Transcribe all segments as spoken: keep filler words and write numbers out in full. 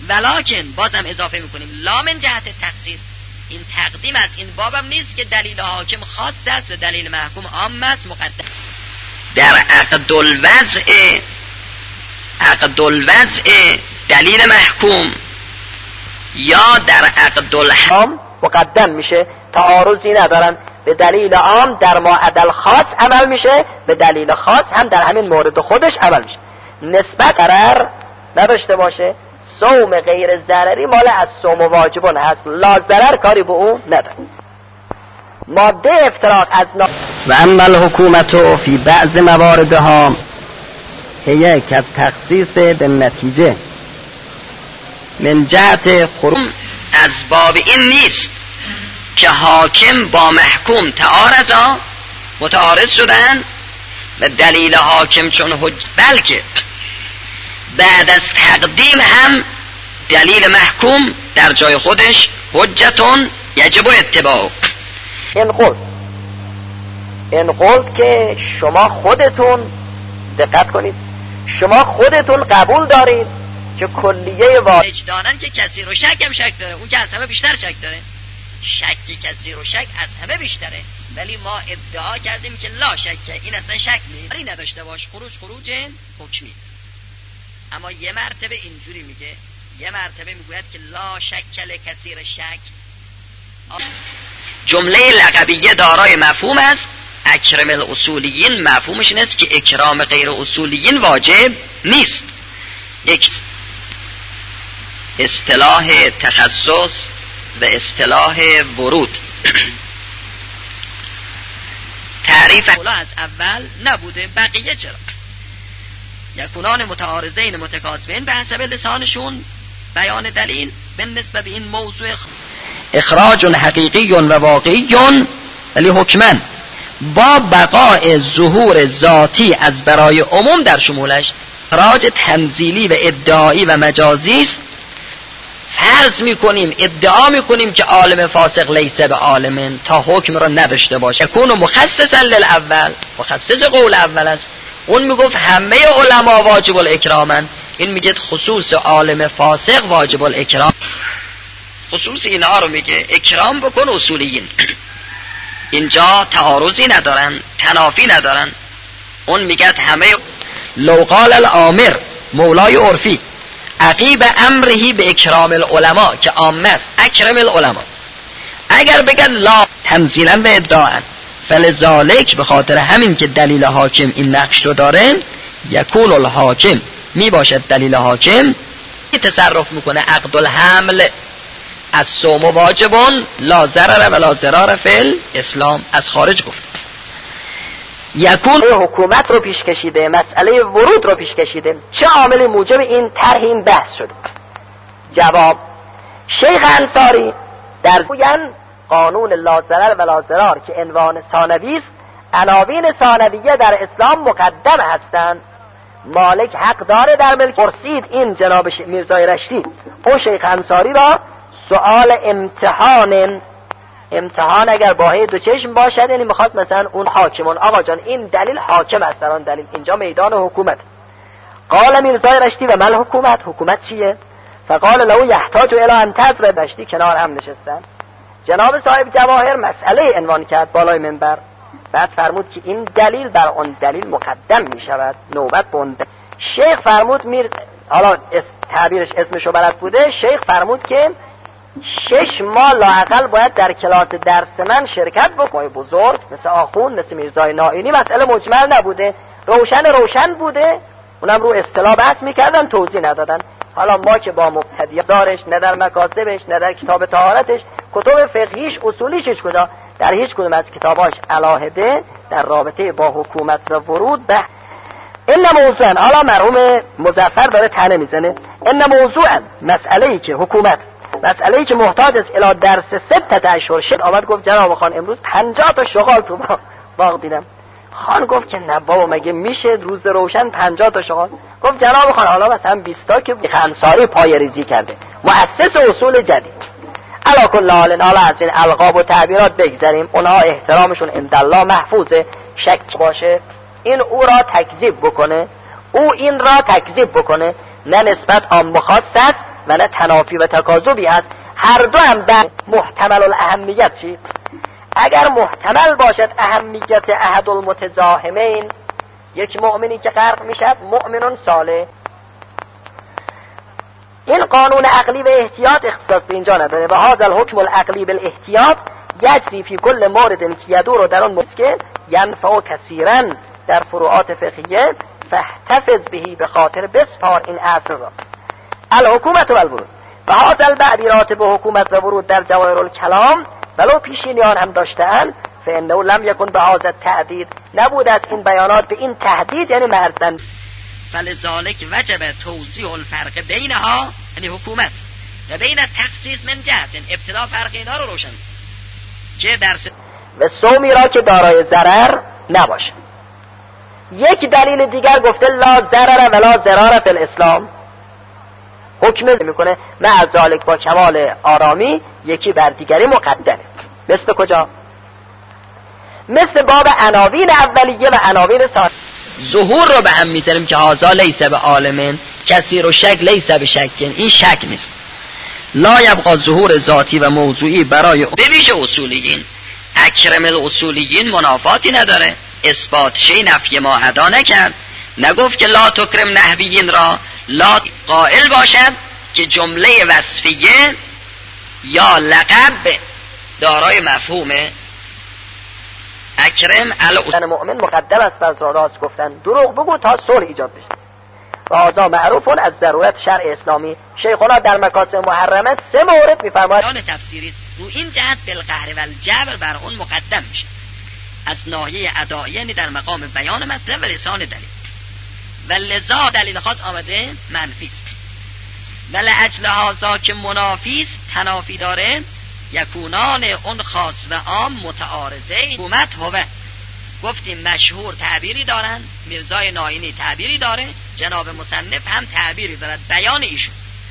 ولکن بازم اضافه میکنیم لا من جهت تخصیص، این تقدیم از این بابم نیست که دلیل حاکم خاص است و دلیل محکوم عام است مقدم. در عقد الوضع عقد الوضع دلیل محکوم یا در عقد الحام مقدم میشه، تعارضی ندارن. به دلیل عام در ما عدل خاص عمل میشه، به دلیل خاص هم در همین مورد خودش عمل میشه. نسبت ضرر نداشته باشه. صوم غیر ضرری مال از صوم واجبون هست، لا ضرر کاری به اون نداره. ماده افتراق از نا... و اما الحکومت فی بعض مواردها هی که تخصیص به نتیجه من جهت خروج از باب این نیست که حاکم با محکوم تعارضا متعارض شدن و دلیل حاکم چون حج، بلکه بعد از تقدیم هم دلیل محکوم در جای خودش حجتون یجب اتباع. این قول این قول که شما خودتون دقت کنید، شما خودتون قبول دارید که کلیه واجب دانن که کسی رو شک هم شک داره، اون که از همه بیشتر شک داره، شک کسی رو شک از همه بیشتره، ولی ما ادعا کردیم که لا شک، این اصلا شک نیست، ولی نداشته باش خروج خروج حکمی. اما یه مرتبه اینجوری میگه، یه مرتبه میگوید که لا شک لکثیر شک. جمله لقبیه دارای مفهوم است. اکرم الاصولیین مفهومش این است که اکرام غیر اصولیین واجب نیست. یک اصطلاح تخصص و اصطلاح ورود. تعریف اولا از اول نبوده، بقیه چرا؟ یکونان متعارضین متکاثرین به حسب لسانشون بیان دلیل بالنسبه به این موضوع اخراج حقیقی و واقعی ولی حکمن با بقاء ظهور ذاتی از برای عموم در شمولش. اخراج تنزیلی و ادعایی و مجازی است. فرض میکنیم ادعا میکنیم که عالم فاسق لیسه به عالمن تا حکم را نداشته باشه، یکون مخصصا للاول، مخصص قول اول است. اون میگفت همه علما واجب الاکرامن، این میگه خصوص عالم فاسق واجب الاکرام. خصوص اینها رو میگه اکرام بکن اصولیین. اینجا تعارضی ندارن، تنافی ندارن. اون میگه همه. لو قال الامر مولای عرفی عقیب امرهی به اکرام العلماء که عامه است، اکرم العلماء، اگر بگن لا تمثیلا و ادعاء، فلذالک به خاطر همین که دلیل حاکم این نقش رو داره، یکون الحاکم می باشد دلیل حاکم تصرف میکنه عقد الحمل از صوم واجبون لا ضرر و لا ضرار فی اسلام، از خارج گفت. یکون حکومت رو پیش کشیده، مسئله ورود رو پیش کشیده، چه عامل موجب این طرح این بحث شده؟ جواب: شیخ انصاری در گوین قانون لا ضرر و لا ضرار که عنوان ثانوی است، عناوین ثانویه در اسلام مقدم هستند. مالک حق داره در ملک. پرسید این جناب میرزای رشتی اون شیخ انصاری را سؤال امتحان، امتحان اگر باهی دو چشم باشد، یعنی میخواد مثلا اون حاکمون آقا جان این دلیل حاکم است، در آن دلیل اینجا میدان حکومت. قال میرزای رشتی و مل حکومت، حکومت چیه؟ فقال له یحتاج الی ان تضرب. رشتی کنار هم نشستن. جناب صاحب جواهر مسئله عنوان کرد بالای منبر، بعد فرمود که این دلیل بر اون دلیل مقدم می شود، نوبت بنده. شیخ فرمود میر حالا تعبیرش اسمشو بلد بوده، شیخ فرمود که شش ماه لااقل باید در کلاس درس من شرکت بکنه. بزرگ مثل آخون مثل میرزای نائینی مسئله مجمل نبوده، روشن روشن بوده، اونم رو اصطلاح بحث میکردن، توضیح ندادن. حالا ما که با مبتدی دارش، نه در مکاتبش، نه در کتاب طهارتش، کتب فقهیش، اصولیش هیچ کجا در هیچ کدوم از کتاباش علاهده در رابطه با حکومت و ورود به این موضوعا. حالا مرحوم مظفر داره طعنه میزنه. این موضوعا مسئله‌ای که حکومت، مسئله‌ای که محتاج است الی درس سته اشهر شد. آمد گفت جناب خان امروز پنجاه تا شغال تو باغ دیدم. خان گفت که نه بابا مگه میشه روز روشن پنجاه تا شغال؟ گفت جناب خان حالا مثلا بیست تا که انصاری پای ریزی کرده، مؤسس اصول جدید. علا کل حال حالا از این القاب و تعبیرات بگذاریم، اونها احترامشون عندالله محفوظه. شک باشه این او را تکذیب بکنه، او این را تکذیب بکنه، نه نسبت عام خاص است، و نه تنافی و تکاذبی هست. هر دو هم در محتمل الاهمیت چی؟ اگر محتمل باشد اهمیت احد المتزاحمین، یک مؤمنی که غرق میشد مؤمنون صالح، این قانون عقلی و احتیاط اختصاص به اینجا نداره. و هذا الحکم العقلی بالاحتیاط یجری فی کل مورد که یدور در آن مورد که ینفع کثیرا در فروعات فقهیه فاحتفظ بهی، به خاطر بسپار این اصل را. الحکومت و الورود و هذا البعبیرات به حکومت و ورود در جواهر الکلام ولو پیشینیان هم داشتند فانه لم یکن به هذا التعدید، نبود از این بیانات به این تهدید یعنی مرزن. فلذلك وجب توضیح الفرق بینها یعنی حکومت و بین تخصیص من جهت، ابتدا فرق اینا رو روشن که در س... و صومی را که دارای ضرر نباشه. یک دلیل دیگر گفته لا ضرر ولا ضرار فی الاسلام، حکم میکنه مع ذالک با کمال آرامی یکی بر دیگری مقدمه. مثل کجا؟ مثل باب عناوین اولیه و عناوین ثانیه. ظهور رو به هم میذاریم که هازا لیس به عالمین کثیر و شک لیس به شکن، این شک نیست. لا یبقى ظهور ذاتی و موضوعی برای به ویژه اصولیین. اکرم الاصولیین منافاتی نداره، اثبات شی نفی ما ادا نکرد، نگفت که لا تکرم نحویین را، لا قائل باشد که جمله وصفیه یا لقب دارای مفهومه. اکرم الاصول مؤمن مقدم است بر راست گفتن، دروغ بگو تا صلح ایجاد بشه. و آزا معروفون از ضرورت شرع اسلامی. شیخونا در مکاسب محرمه سه مورد میفرماید بیان تفسیری رو این جهت بالقهر و الجبر بر اون مقدم میشه، از ناحیه ادعایی یعنی در مقام بیان مطلب و لسان دلیل، و لذا دلیل خاص آمده منفی است. و لاجل هذا که منافی است، تنافی داره، یکونان اون خاص و عام متعارضه. حکومت هوه گفتیم مشهور تعبیری دارن، میرزای ناینی تعبیری داره، جناب مصنف هم تعبیری دارد، بیان ایشون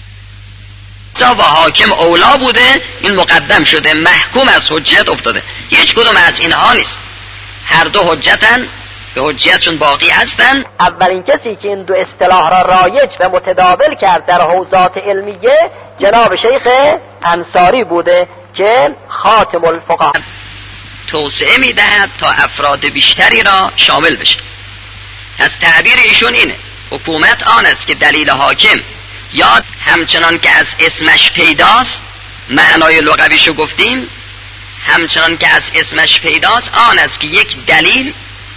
و حاکم اولا بوده، این مقدم شده، محکوم از حجت افتاده. هیچ کدوم از اینها نیست، هر دو حجتن، به حجتشون باقی هستن. اولین کسی که این دو اصطلاح را رایج و متداول کرد در حوزات علمیه جناب شیخ انصاری بوده که خاتم الفقها توسعه میدهد تا افراد بیشتری را شامل بشه. از تعبیر ایشون اینه حکومت آن است که دلیل حاکم یا همچنان که از اسمش پیداست، معنای لغویشو گفتیم، همچنان که از اسمش پیداست آن است که یک دلیل،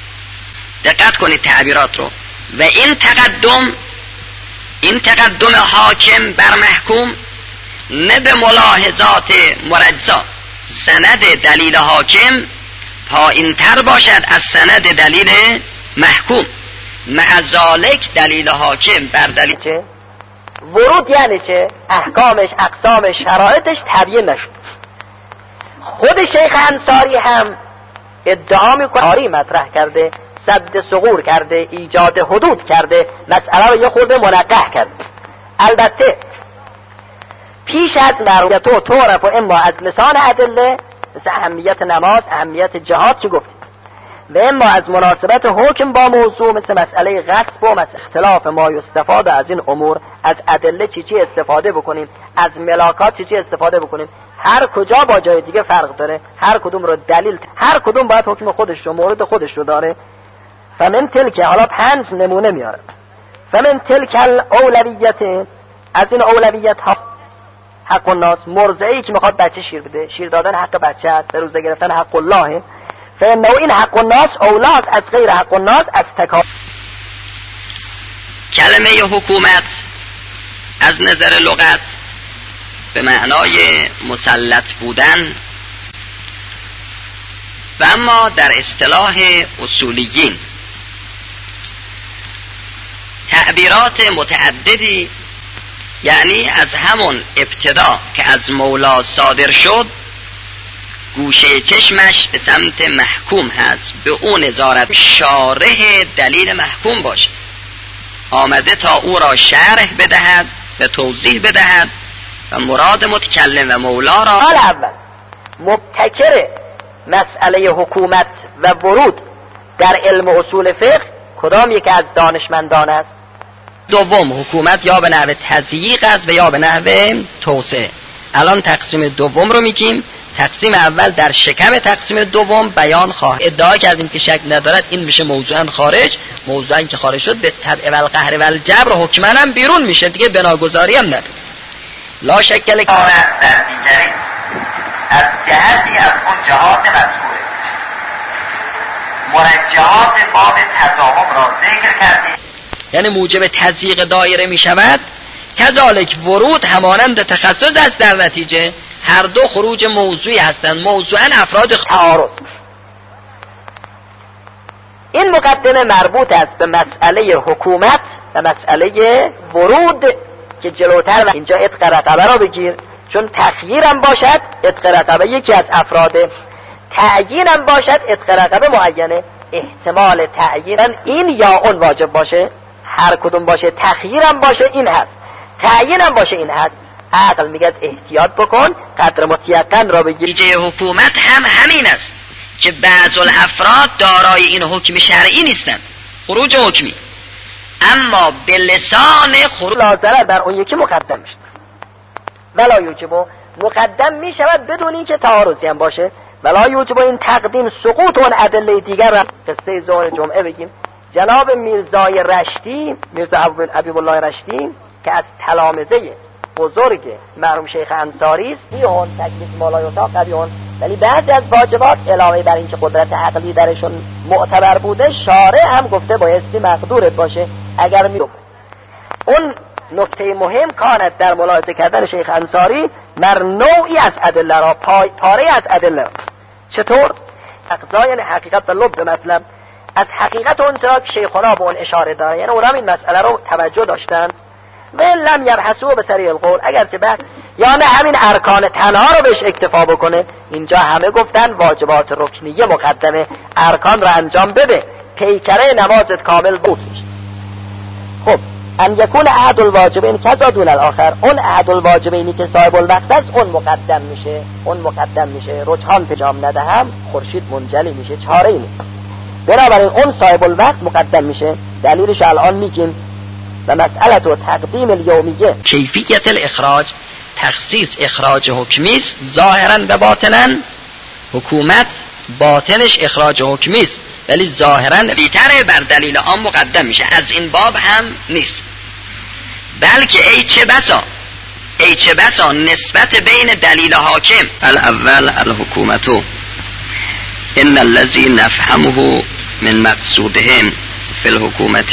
دقت کنید تعبیرات رو، و این تقدم این تقدم حاکم بر محکوم نه به ملاحظات مرجزا، سند دلیل حاکم پایین تر باشد از سند دلیل محکوم. مع ذالک دلیل حاکم بر دلیل چه؟ ورود یعنی چه؟ احکامش، اقسامش، شرایطش تبیین نشد. خود شیخ انصاری هم ادعا میکنه آری مطرح کرده، سد ثغور کرده، ایجاد حدود کرده، مسئله رو یه خورده منقح کرده. البته پیش از معروفیت و تعرف و اما از لسان ادله، مثل اهمیت نماز، اهمیت جهاد چی گفتید، و اما از مناسبت حکم با موضوع، مثل مسئله غصب و مثل اختلاف ما یستفاد از این امور، از ادله چی چی استفاده بکنیم، از ملاکات چی چی استفاده بکنیم. هر کجا با جای دیگه فرق داره، هر کدوم رو دلیل، هر کدوم باید حکم خودش رو، مورد خودش رو داره. فمن تلک، حالا پنج نمونه میاره، فمن تلک الاولویت، از این اولویت ها حق الناس، مرضعی که میخواد بچه شیر بده، شیر دادن حق بچه است، به روزه گرفتن حق الله، فانه این حق الناس اولاد از غیر حق الناس از تکا. کلمه حکومت از نظر لغت به معنای مسلط بودن، و اما در اصطلاح اصولیین تعبیرات متعددی، یعنی از همون ابتدا که از مولا صادر شد گوشه چشمش به سمت محکوم هست، به اون نظارت شارح دلیل محکوم باشه، آمده تا او را شرح بدهد و توضیح بدهد و مراد متکلم و مولا را. حال اول مبتکر مسئله حکومت و ورود در علم اصول فقه کدام یک از دانشمندان است؟ دوم حکومت یا به نحو تضییق است و یا به نحو توسعه. الان تقسیم دوم رو میگیم. تقسیم اول در شکم تقسیم دوم بیان خواهد. ادعا کردیم که شک ندارد این میشه موضوعا خارج. موضوعا که خارج شد به تبع و القهر و الجبر حکما هم بیرون میشه دیگه، بناگذاری هم نداره. لا شک که در دیگری از جهتی از اون جهات مذکوره مرجحات باب تضامن را ذکر کردیم، یعنی موجب تضییق دایره میشود. کذالک ورود همانند تخصص است در نتیجه. هر دو خروج موضوعی هستند، موضوعا افراد تعارض. این مقدمه مربوط است به مسئله حکومت و مسئله ورود که جلوتر و اینجا عتق رقبه را بگیر، چون تخییرم باشد عتق رقبه یکی از افراده، تعیینم باشد عتق رقبه معینه. احتمال تعیین این یا اون واجب باشه، هر کدوم باشه، تخییرم باشه این هست، تعیینم باشه این هست. عقل میگه احتیاط بکن، قدر متیقن را بگیر. نتیجه حکومت هم همین است که بعض الافراد دارای این حکم شرعی نیستند، خروج حکمی، اما به لسان خروج لازره بر اون یکی مقدم میشه. ولا یوجب مقدم میشود بدون اینکه تعارضی هم باشه. ولا یوجب این تقدیم سقوط اون ادله دیگر را قصه ظهر جمعه بگیم. جناب میرزای رشتی، میرزا حبیب الله رشتی که از تلامذه بزرگ مرحوم شیخ انصاری است، بیان تکلیف مالای اتاق قبیان، ولی بعضی از واجبات علاوه بر اینکه قدرت عقلی درشون معتبر بوده، شارع هم گفته بایستی مقدورت باشه اگر می اون نکته مهم کانت در ملاحظه کردن شیخ انصاری مر نوعی از ادله را پای پاره از ادله را. چطور؟ اقضا یعنی حقیقت و لب مطلب از حقیقت اون چرا که شیخونا به اون اشاره داره، یعنی اونم این مسئله رو توجه داشتن و لم یبحثوا به سریع القول، اگرچه بحث یا نه همین ارکان تنها رو بهش اکتفا بکنه. اینجا همه گفتن واجبات رکنیه مقدمه، ارکان رو انجام بده، پیکره نمازت کامل بود. خب ان یکون احد الواجبین کذا دون الاخر، اون احد الواجبینی که صاحب الوقت است اون مقدم میشه، اون مقدم میشه. رجحان پجام ندهم خورشید منجلی میشه، چاره ای نیست. بنابراین اون صاحب الوقت مقدم میشه. دلیلش الان میگیم. و مسئله تو تقدیم الیومیه کیفیت الاخراج، تخصیص اخراج حکمی است ظاهرا و باطنا. حکومت باطنش اخراج حکمی است ولی ظاهرا بیتره بر دلیل عام مقدم میشه. از این باب هم نیست، بلکه ای چه بسا ای چه بسا نسبت بین دلیل حاکم الاول الحکومتو ان الذي نفهمه من مقصودهم فی الحکومت.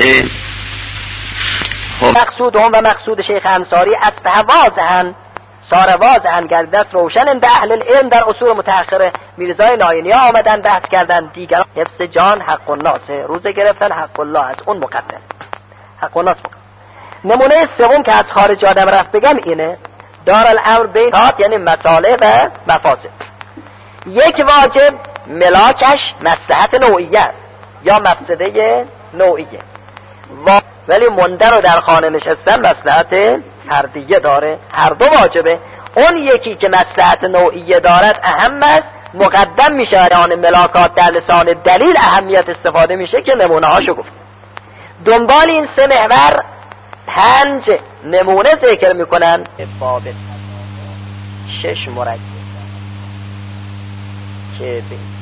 مقصودهم و مقصود شیخ انصاری اصبح واضحا، سار واضحا گردست روشن عند اهل العلم. در اصول متأخره میرزای ناینی ها آمدن بحث کردن، دیگر حفظ جان حق الناس، روزه گرفتن حق الله از اون مقدم، حق الناس مقدم. نمونه سوم که از خارج آدم رفت بگم اینه، دار الامر بین تات یعنی مصالح و مفاسد. یک واجب ملاکش مصلحت نوعیه است یا مفسده نوعیه، ولی منده رو در خانه نشستن مصلحت فردیه داره. هر دو واجبه. اون یکی که مصلحت نوعیه دارد اهم است، مقدم میشه. آن ملاکات در لسان دلیل اهمیت استفاده میشه که نمونه هاشو گفت. دنبال این سه محور پنج نمونه ذکر میکنن. باب شش مرکب که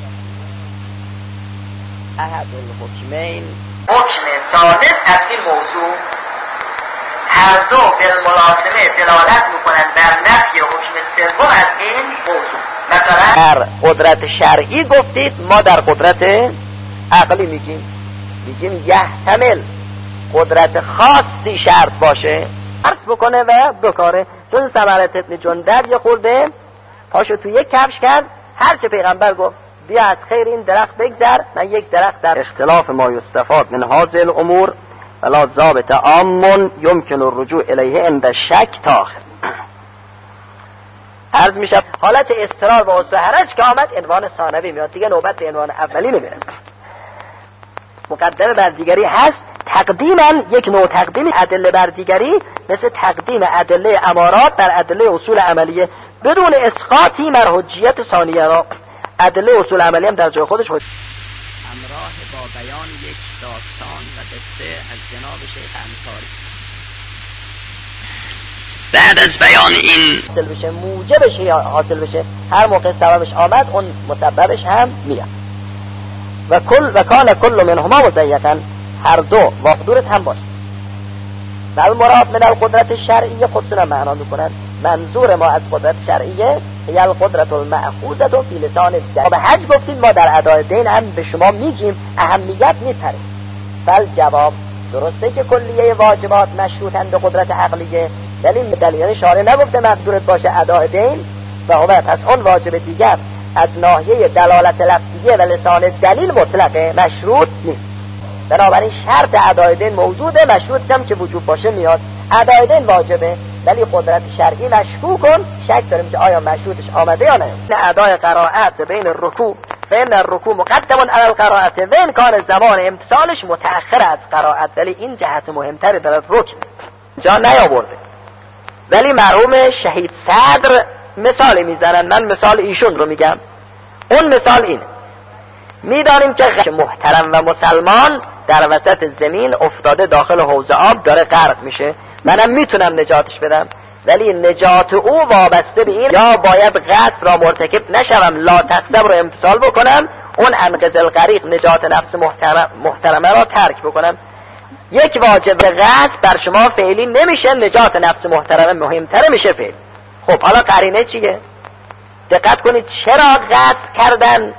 احد الحکمین حکم ثابت از این موضوع هر دو بالملازمه دلالت میکنن بر نفی حکم سوم از این موضوع. مثلا در قدرت شرعی گفتید، ما در قدرت عقلی میگیم میگیم یحتمل قدرت خاصی شرط باشه عرض بکنه و بکاره. چون ثمرت ابن جندب یه خورده پاشو تو یک کفش کرد، هر چه پیغمبر گفت بیا از خیر این درخت بگذر، من یک درخت در اختلاف ما یستفاد من هذه الامور ولا ضابط عام يمكن الرجوع الیه عند شک تاخر. عرض میشه حالت اضطرار و عسر حرج که آمد عنوان ثانوی میاد، دیگه نوبت به عنوان اولی نمیرسه. مقدمه بر دیگری هست. تقدیما یک نوع تقدیم ادله بر دیگری مثل تقدیم ادله امارات بر ادله اصول عملیه بدون اسقاطی بر حجیت ثانیه را. ادله اصول عملی هم در جای خودش حجیت. همراه با بیان یک داستان و قصه از جناب شیخ انصاری بعد از بیان این حاصل بشه، موجبش یا حاصل بشه، هر موقع سببش آمد اون مسببش هم میاد. و کل و کان کل منهما مزیقا، هر دو واقدورت هم باشه. و المراد من القدرت شرعیه خودشون معنا میکنن. منظور ما از قدرت شرعیه هی القدرت المأخوذة فی لسان الدین. به حج گفتیم ما در ادای دین هم به شما میگیم اهمیت میپره. فل جواب درسته که کلیه واجبات مشروطن به قدرت عقلیه، دلیل دلیل شارع نگفته مقدورت باشه ادای دین و هو پس اون واجب دیگر از ناحیه دلالت لفظیه و لسان دلیل مطلقه، مشروط نیست. بنابراین شرط ادای دین موجوده، مشروط هم که وجوب باشه میاد. ادای دین واجبه ولی قدرت شرعی مشکوک کن، شک داریم که آیا مشروطش آمده یا نه. ادای قرائت بین الرکوع فإن الرکوع مقدم علی القرائت و ان کان زمان امتثالش متأخر از قرائت، ولی این جهت مهمتر در رکن جا نیاورده. ولی مرحوم شهید صدر مثال میزنن، من مثال ایشون رو میگم. اون مثال اینه، میدانیم که محترم و مسلمان در وسط زمین افتاده داخل حوض آب داره غرق میشه، منم میتونم نجاتش بدم، ولی نجات او وابسته به این یا باید غصب را مرتکب نشوم، لا تقسم رو امتثال بکنم، اون انقذ الغریق نجات نفس محترم محترمه را ترک بکنم. یک واجب غصب بر شما فعلی نمیشه، نجات نفس محترمه مهمتره میشه فعل. خب حالا قرینه چیه؟ دقت کنید چرا غصب کردن؟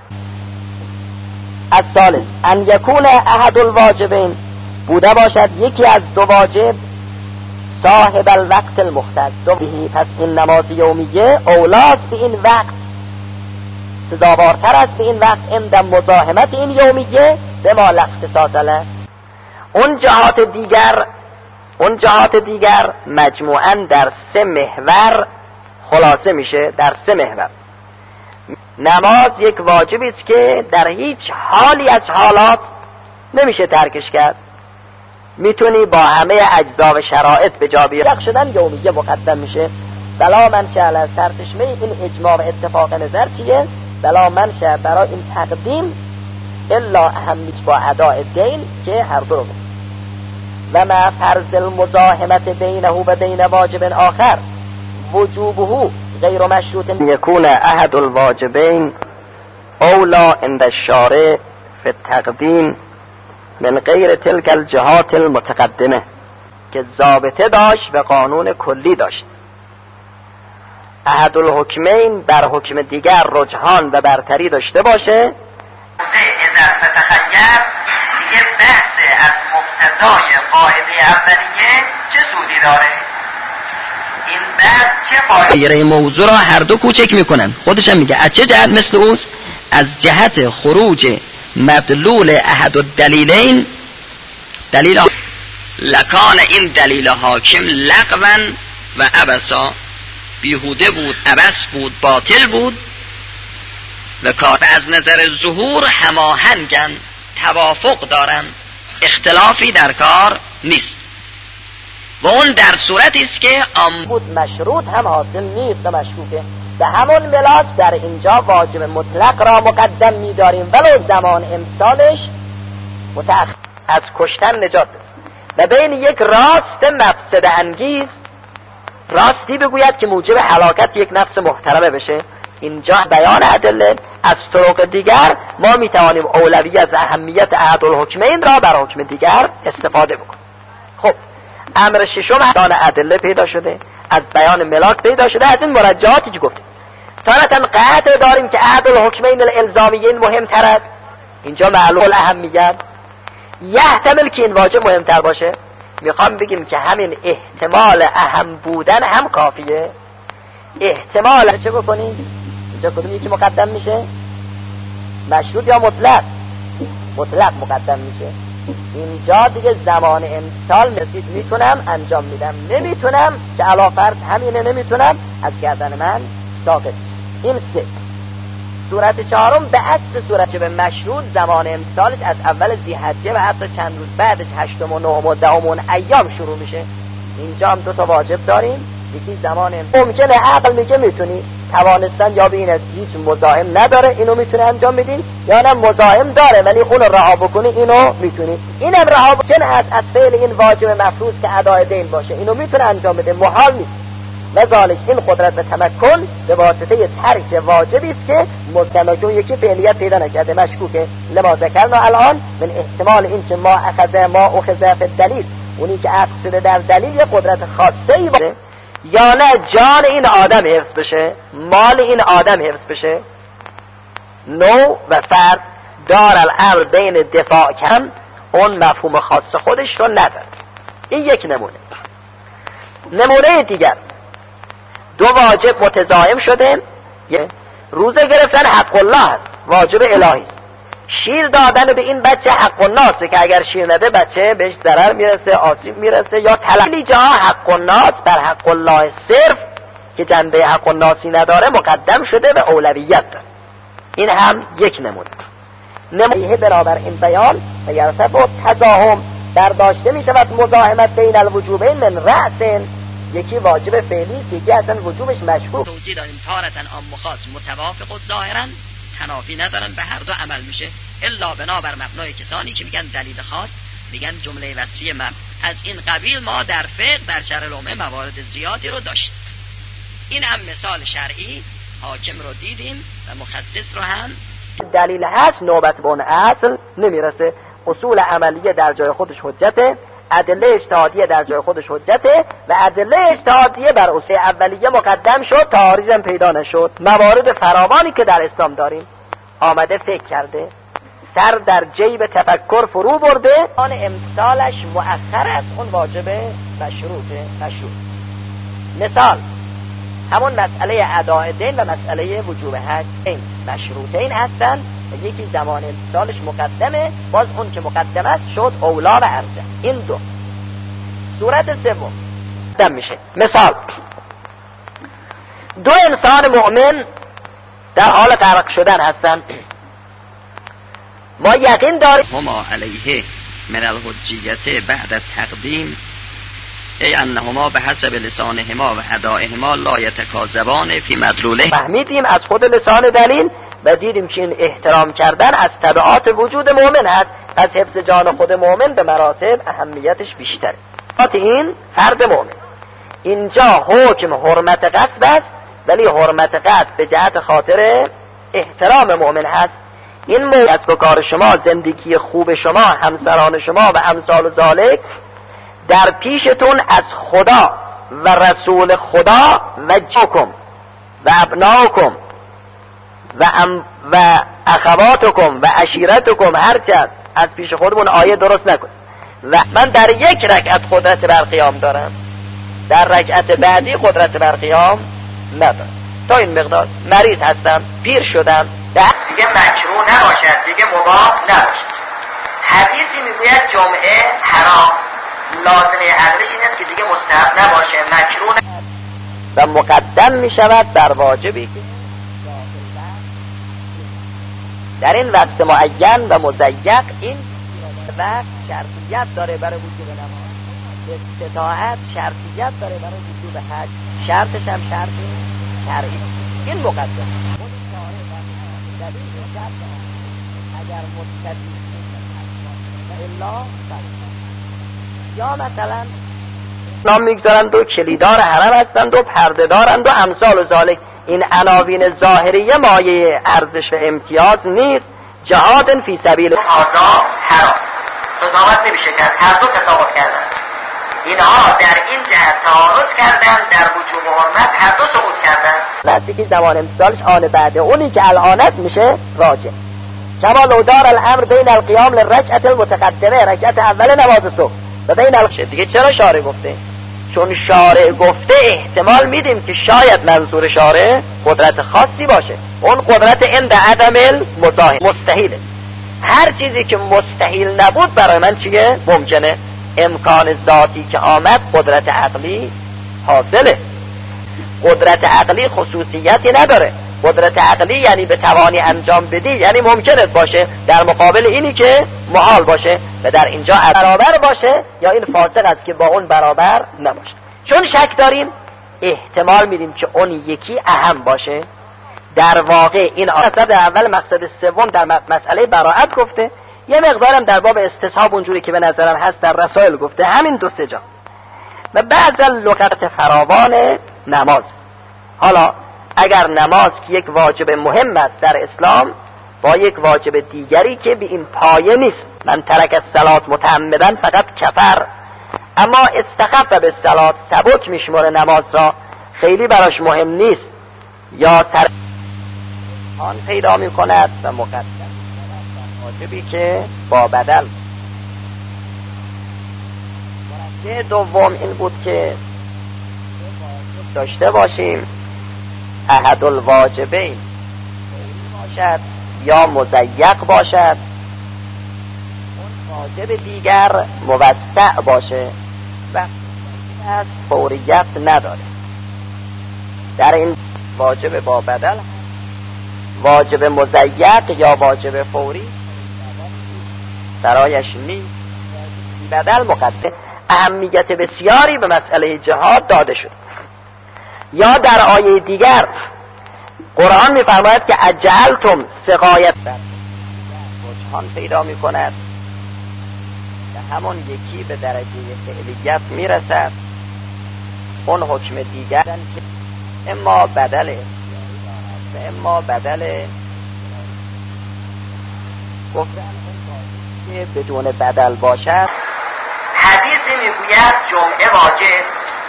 از ثالث ان یکون احد الواجبین، بوده باشد یکی از دو واجب صاحب الوقت المختص بهی، پس این نماز یومیه اولاست به این وقت، سزاوارتر است به این وقت عند مزاحمت این یومیه به ما اختصاص له. اون جهات دیگر اون جهات دیگر مجموعاً در سه محور خلاصه میشه. در سه محور نماز یک واجبی است که در هیچ حالی از حالات نمیشه ترکش کرد، میتونی با همه اجزا و شرایط به جا بیاری. شدن یومیه مقدم میشه. بلا منشأ از سرچشمه این اجماع و اتفاق نظر چیه؟ بلا منشأ برای این تقدیم الا اهمیت با اداء دین که هر دو رو و مع فرض المزاحمت بینه و بین واجب آخر وجوبه غیر مشروط یکون احد الواجبین اولا عند الشارع فی التقدیم من غیر تلک الجهات المتقدمه، که ضابطه داشت و قانون کلی داشت. احد الحکمین بر حکم دیگر رجحان و برتری داشته باشه. اذا تتخیر دیگه بحث از مقتضای قاعده اولیه چه سودی داره؟ این بحث چه فایده؟ غیر موضوع را هر دو کوچک میکنن. خودش هم میگه از چه جهت مثل اوز؟ از جهت خروج مدلول احد الدلیلین، دلیل لکان این دلیل حاکم لغوا و عبسا، بیهوده بود، عبس بود، باطل بود و کار از نظر ظهور هماهنگن، توافق دارن، اختلافی در کار نیست. و اون در صورتی است که ام بود مشروط هم حاصل نیست و مشکوکه. به همون ملاک در اینجا واجب مطلق را مقدم می‌داریم ولو زمان امسالش متأخر از کشتن نجات ده. و بین یک راست مفسد انگیز، راستی بگوید که موجب هلاکت یک نفس محترمه بشه، اینجا بیان ادله. از طرق دیگر ما میتوانیم اولویت و اهمیت احد الحکمین را بر حکم دیگر استفاده بکنیم. خب امر ششم بیان ادله پیدا شده، از بیان ملاک پیدا شده، از این مرجعاتی که گفتیم. ثانیاً قطع داریم که احد الحکمین الالزامیین مهمتر است، اینجا معلوم الاهمیت. یحتمل که این واجب مهمتر باشه. میخوام بگیم که همین احتمال اهم بودن هم کافیه. احتمال چه بکنیم؟ اینجا کدوم یکی مقدم میشه؟ مشروط یا مطلق؟ مطلق مقدم میشه. اینجا دیگه زمان امسال نسید میتونم انجام میدم، نمیتونم که علا فرض همینه نمیتونم از گردن من ساقط. این سه. صورت چهارم به عکس صورت که به مشروط زمان امسالش از اول ذی‌حجه و حتی چند روز بعدش هشتم و نهم و دهم و ایام شروع میشه. اینجا هم دو تا واجب داریم، یکی زمان امسال. ممکنه عقل میگه میتونی، توانستن یا به این از هیچ مزاحم نداره اینو میتونه انجام بدین، یا نه مزاحم داره ولی اون رو رها بکنی اینو میتونی. اینم رها بکن هست از فعل این واجب مفروض که ادای دین باشه، اینو میتونه انجام بده، محال نیست. لذالک این قدرت به تمکن به واسطه ترک واجبی است که متمکن یکی فعلیت پیدا نکرده، مشکوکه. لما ذکرنا الان من احتمال این که ما اخذ ما اخذ فی الدلیل، اونی که اخذ شده در دلیل یه قدرت خاصه ای باشه، یا نه جان این آدم حفظ بشه، مال این آدم حفظ بشه. نوع و فرد دار الامر بین دفاع کم اون مفهوم خاص خودش رو نداره. این یک نمونه. نمونه دیگر، دو واجب متضاعف شده، روزه گرفتن حق الله هست، واجب الهی است. شیر دادن به این بچه حق الناس که اگر شیر نده بچه بهش ضرر میرسه، آسیب میرسه، یا تلقی جا حق الناس بر حق الله صرف که جنبه حق الناسی نداره مقدم شده به اولویت داره. این هم یک نمونه. نمونه برابر این بیان و یرتفع تزاحم برداشته می شود مزاحمت بین الوجوبین من رأس، یکی واجب فعلی یکی اصلا وجوبش مشکوک. توضیح دادیم تارتن عام و خاص متوافق و ظاهرا تنافی ندارن، به هر دو عمل میشه الا بنابر مبنای کسانی که میگن دلیل خاص، میگن جمله وصفی من. از این قبیل ما در فقه در شرع العمه موارد زیادی رو داشتیم. این هم مثال شرعی حاکم رو دیدیم و مخصص رو هم دلیل هست نوبت به اون اصل نمیرسه. اصول عملیه در جای خودش حجته، ادله اجتهادیه در جای خودش حجته و ادله اجتهادیه بر اصول اولیه مقدم شد تا عارضم پیدا نشد. موارد فراوانی که در اسلام داریم آمده فکر کرده، سر در جیب تفکر فرو برده، آن امثالش مؤخر است، اون واجب مشروطه مشروط. مثال همون مسئله اداء دین و مسئله وجوب حج این مشروطین هستن و یکی زمان امثالش مقدمه، باز اون که مقدم است شد اولا و ارجح. این دو صورت سوم دم میشه. مثال دو انسان مؤمن در حال غرق شدن هستن، ما یقین داریم هما علیه من الحجیت بعد التقدیم ای انهما به حسب لسانهما و ادائهما لا یتکاذبان فی مدلوله. فهمیدیم از خود لسان دلیل و دیدیم که این احترام کردن از تبعات وجود مؤمن هست، از حفظ جان خود مؤمن به مراتب اهمیتش بیشتره. این فرد مؤمن اینجا حکم حرمت قصد است، ولی حرمت قصد به جهت خاطر احترام مؤمن هست. این موضوع از کار شما، زندگی خوب شما، همسران شما و امثال ذالک در پیشتون از خدا و رسول خدا و جاکم و ابناکم و, ام و اخواتکم و عشیرتکم هرچه از پیش خودمون آیه درست نکن. و من در یک رکعت قدرت بر قیام دارم، در رکعت بعدی قدرت بر قیام ندارم. تا این مقدار مریض هستم، پیر شدم، دیگه مکروه نباشد، دیگه مباح نباشد. حدیثی میگوید جمعه حرام، لازمه عقلش این است که دیگه مستحب نباشه، مکروه و مقدم می شود بر واجبی که در این وقت معین و مضیق. این وقت شرطیت داره برای وجوب نماز، استطاعت شرطیت داره برای وجوب حج، شرطش هم شرط شرعی. این مقدم اگر متقی و الا یا مثلا نام میگذارند و کلیدار حرم هستند و پرده دارند و امثال و ذالک. این عناوین ظاهریه مایه ارزش و امتیاز نیست. جهاد فی سبیل آزاد حرام قضاوت نمیشه کرد، هر دو تصاحب کردن. اینها در این جهت تعارض کردن، در وجوب و حرمت هر دو سقوط کردن. نزدیکی زمان امثالش آن بعده، اونی که الانت میشه راجع. کما لو دار الامر بین القیام للرکعت المتقدمه، رکعت اول نماز صبح، و بین الخشه. دیگه چرا شارع گفته؟ چون شارع گفته احتمال میدیم که شاید منظور شارع قدرت خاصی باشه، اون قدرت عند عدم المزاحم مستحیله. هر چیزی که مستحیل نبود برای من چیه؟ ممکنه. امکان ذاتی که آمد قدرت عقلی حاصله. قدرت عقلی خصوصیتی نداره. قدرت عقلی یعنی به توانی انجام بدی، یعنی ممکنه باشه در مقابل اینی که محال باشه، و در اینجا برابر باشه یا این فاسق است که با اون برابر نباشه. چون شک داریم احتمال میدیم که اون یکی اهم باشه. در واقع این آیه در اول مقصد سوم در مسئله براءت گفته، یه مقدارم در باب استصحاب اونجوری که به نظرم هست در رسائل گفته، همین دو سه جا و بعض لغت فراوان نماز. حالا اگر نماز که یک واجب مهم است در اسلام با یک واجب دیگری که به این پایه نیست، من ترک الصلات متعمدا فقط کفر، اما استخف به الصلات سبک میشماره نماز را، خیلی براش مهم نیست، یا ترک آن پیدا میکند و مقدم واجبی که با بدل. مرجع دوم این بود که داشته باشیم احد الواجبین باشد یا مضیق باشد، اون واجب دیگر موسع باشه و از فوریت نداره. در این واجب با بدل واجب مضیق یا واجب فوری برایش نیست، بدل مقدم. اهمیت بسیاری به مسئله جهاد داده شد. یا در آیه دیگر قرآن می‌فرماید که اجعلتم سقایت وجهان پیدا می‌کند و همون یکی به درجه فعلیت میرسد. اون حکم دیگر که اما بدله و اما بدله گفتن که بدون بدل باشد. حدیثی میگوید جمعه واجب،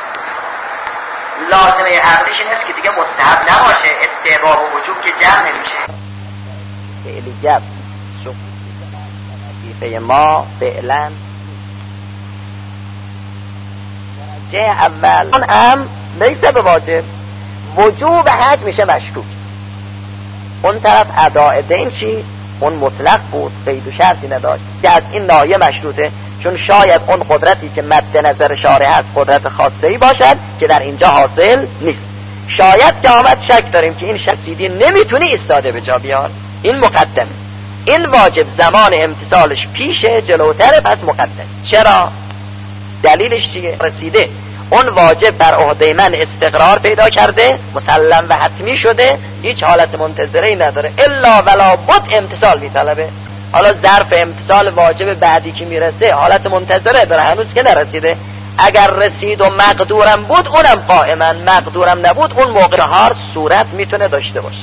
لازمه عقلش این است که دیگه مستحب نباشه، استحباب و وجوب که جمع نمیشه. فعلیت وظیفه ما فعلا درجه اول اون هم لیسه به واجب، وجوب حج میشه مشکوک. اون طرف اداء دین چی؟ اون مطلق بود، قید و شرطی نداشت که از این ناحیه مشروطه، چون شاید اون قدرتی که مد نظر شارع هست قدرت خاصه‌ای باشد که در اینجا حاصل نیست. شاید که آمد شک داریم که این شخصیدی نمیتونی ایستاده به جا بیار، این مقدم، این واجب زمان امتثالش پیشه جلوتر، پس مقدم. چرا؟ دلیلش چیه؟ رسیده اون واجب بر عهده من استقرار پیدا کرده، مسلم و حتمی شده، هیچ حالت منتظره‌ای نداره، الا ولا بد امتثال میطلبه. حالا ظرف امتثال واجب بعدی که میرسه حالت منتظره داره، هنوز که نرسیده. اگر رسید و مقدورم بود اونم قائما، مقدورم نبود اون موقع هر صورت میتونه داشته باشه.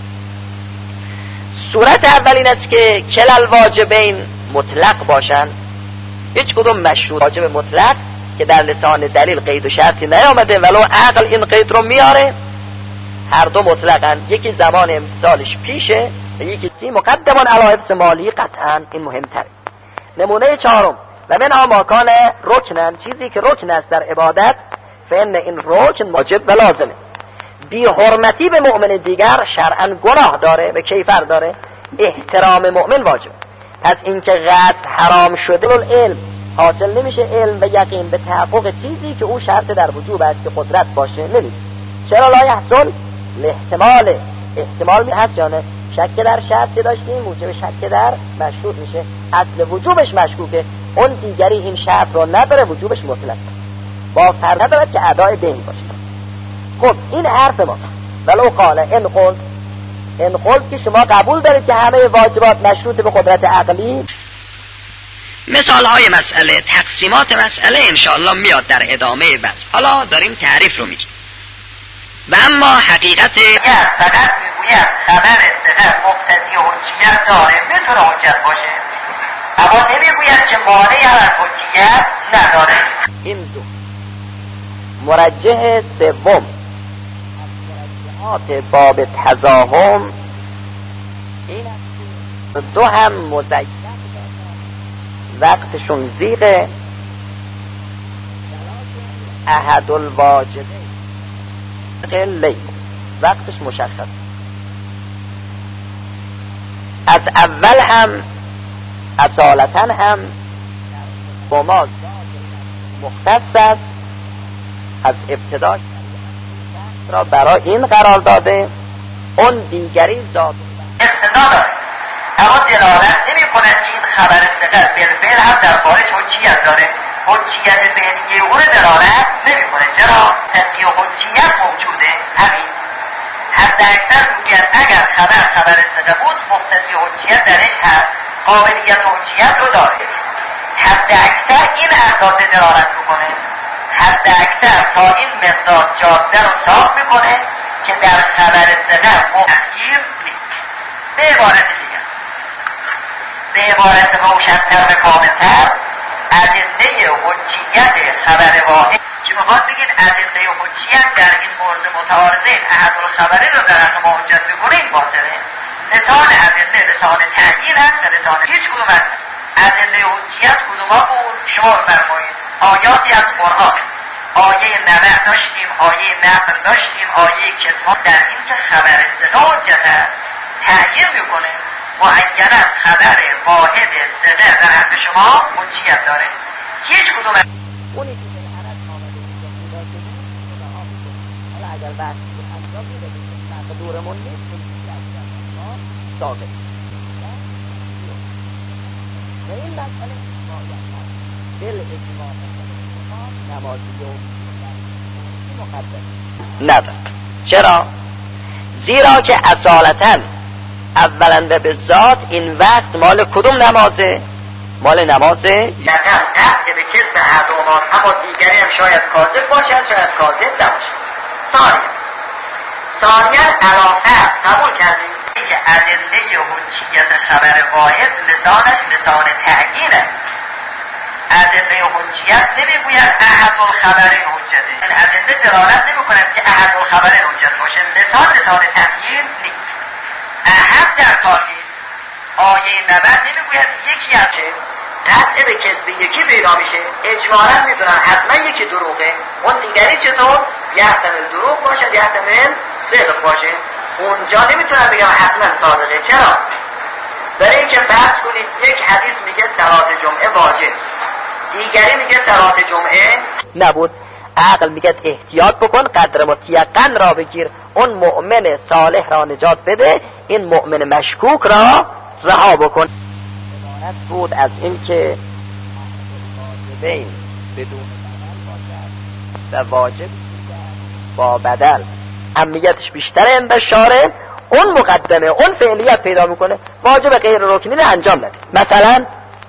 صورت اول این است که کلال واجبین مطلق باشن، هیچ کدوم مشروط واجب مطلق که در لسان دلیل قید و شرطی نیامده ولو عقل این قید رو میاره، هر دو مطلقاً، یکی زمان امتثالش پیشه و یکی سی مقدمان علی حفظ مالی، قطعاً این مهمتره. نمونه چهارم و منها ماکان رکنن، چیزی که رکن است در عبادت، فإن این رکن واجب و لازمه. بی حرمتی به مؤمن دیگر شرعاً گناه داره، به کیفر داره، احترام مؤمن واجب. پس اینکه قطع حرام شده العلم حاصل نمیشه، علم و یقین به تحقق چیزی که او شرط در وجوب است که قدرت باشه نمیشه. چرا لا یحصل؟ احتمال احتمال می هست یا نه؟ شک در شرط داشتیم، موجب شک در مشروط میشه، اصل وجوبش مشکوکه، اون دیگری این شرط رو نداره، وجوبش مطلق با فرق ندارد که ادای دین باشه. خب این حرف ما ولو قاله ان قلت ان قلت که شما قبول دارید که همه واجبات مشروط به قدرت عقلی. مثال های مسئله، تقسیمات مسئله انشاءالله میاد در ادامه بحث. حالا داریم تعریف رو میگیم. و اما حقیقت فقط میگوید خبر صدق مقتضی حجیت داره، میتونه حجت باشه، اما نمیگوید که مانعی از حجیت نداره. این دو مرجح سوم مرجحات باب تزاحم این دو هم مضیق وقتشون زیغه، احد الواجبه قلی وقتش مشخص. از اول هم اصالتا هم با ما مختص است، از ابتدا را برای این قرار داده، اون دیگری ذات اقتضا داره، اما دلالت نمی کند که این خبر ثقه بالفعل هم در خارج حجیت داره. حجیت ذهنی او رو دلالت نمیکنه. چرا؟ تصحیح حجیت موجوده. همین حد اکثر میگن اگر خبر خبر ثقه بود مقتضی حجیت درش هست، قابلیت حجیت رو داره. حد اکثر این اندازه دلالت میکنه، حد اکثر تا این مقدار جاده رو صاف میکنه که در خبر ثقه تغییر نیست. به عبارت دیگر، به عبارت روشن‌تر و کامل‌تر، ادله حجیت خبر واحد که میخواد بگید ادله حجیت در این مورد متعارضین احد الخبری رو در حق ما حجت میکنه، این باطله. لسان ادله لسان تعیین است و لسان هیچ کدوم است. ادله حجیت کدوما بود؟ شما بفرمایید. آیاتی از قرآن، آیه نبع داشتیم، آیه نقل داشتیم، آیه کتمان، در این که خبر ثقه حجت است تعیین میکنه معینا خبر واحد ثقه در حق شما حجیت داره. هیچ کدوم از اونی که به عرض آمده بود پیدا شده حالا اگر بحثی که انجام میده که مقدورمون نیست اون که از ما ثابت و این مسئله باید دل اجماع نمازی و مقدم ندارد. چرا؟ زیرا که اصالتاً اولا و به ذات این وقت مال کدوم نمازه؟ مال نمازه؟ یقن قطع به کذب احدهما، اما دیگری هم شاید کاذب باشد شاید کاذب نباشد. ثانیا ثانیا علاقه قبول کردیم که ادله حجیت خبر واحد لسانش لسان تعیین است. ادله حجیت نمیگوید احد الخبرین حجته، این ادله دلالت نمیکنند که احد الخبرین حجت باشه. لسان لسان تعیین نیست. احد در کار نیست. آیه نبع نمیگوید یکی از چه قطع به کذب یکی پیدا میشه، اجمالا میدونن حتما یکی دروغه، اون دیگری چطور یحتمل دروغ باشه یحتمل صدق باشه. اونجا نمیتونن بگم حتما صادقه. چرا؟ برای اینکه بحث کنید یک حدیث میگه صلات جمعه واجب، دیگری میگه صلات جمعه نبود. عقل میگه احتیاط بکن، قدر متیقن را بگیر، اون مؤمن صالح را نجات بده، این مؤمن مشکوک را رها بکن. عبارت بود از این که واجبین بدون بدل باشد و واجب با بدل اهمیتش بیشتره اند شاره، اون مقدمه اون فعلیت پیدا میکنه، واجب غیر رکنی رو انجام نده. مثلا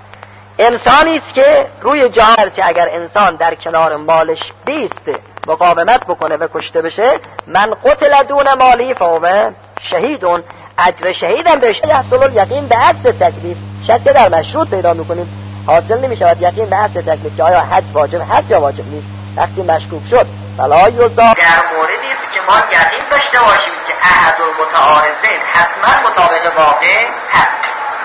انسانی است که روی جهان که اگر انسان در کنار مالش بیسته مقاومت بکنه و کشته بشه، من قتل دون مالی فهو شهیدون، اجر شهیدم بهش یحصل الیقین به اصل تکلیف. شک در مشروط پیدا میکنیم، حاصل نمیشود یقین به اصل تکلیف که آیا حج واجب هست یا واجب نیست. وقتی مشکوک شد فلا یوزا در موردی است که ما یقین داشته باشیم که احد المتعارضین حتما مطابق واقع هست.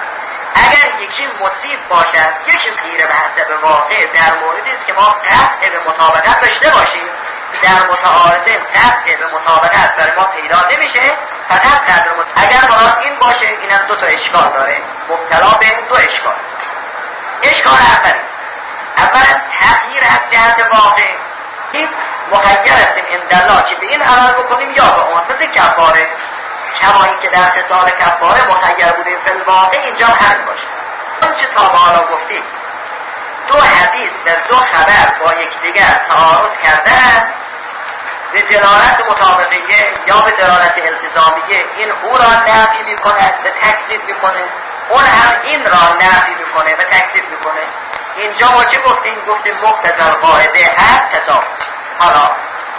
اگر یکی مصیب باشد یکی غیر به حسب واقع، در موردی است که ما قطع به مطابقت داشته باشیم. در متعارضین قطع به مطابقت برای ما پیدا نمیشه، فقط قدر مت... اگر مراد این باشه اینم دو تا اشکال داره، مبتلا به دو اشکال. اشکال اولی اولا تغییر از جهت واقع نیست، مخیر هستیم اندالله که به این عمل بکنیم یا به اون، مثل کفاره، کما این که در خصال کفاره مخیر بودیم فی الواقع اینجا هم باشه. اون چه تا به حالا گفتیم دو حدیث و دو خبر با یکدیگر تعارض کردن، به دلالت مطابقیه یا به دلالت التزامیه، این او را نفی میکنه و تکذیب میکنه، اون هم این را نفی میکنه و تکذیب میکنه. اینجا ما چه گفتیم؟ گفتیم مقتضی القاعده هست تصاحب. حالا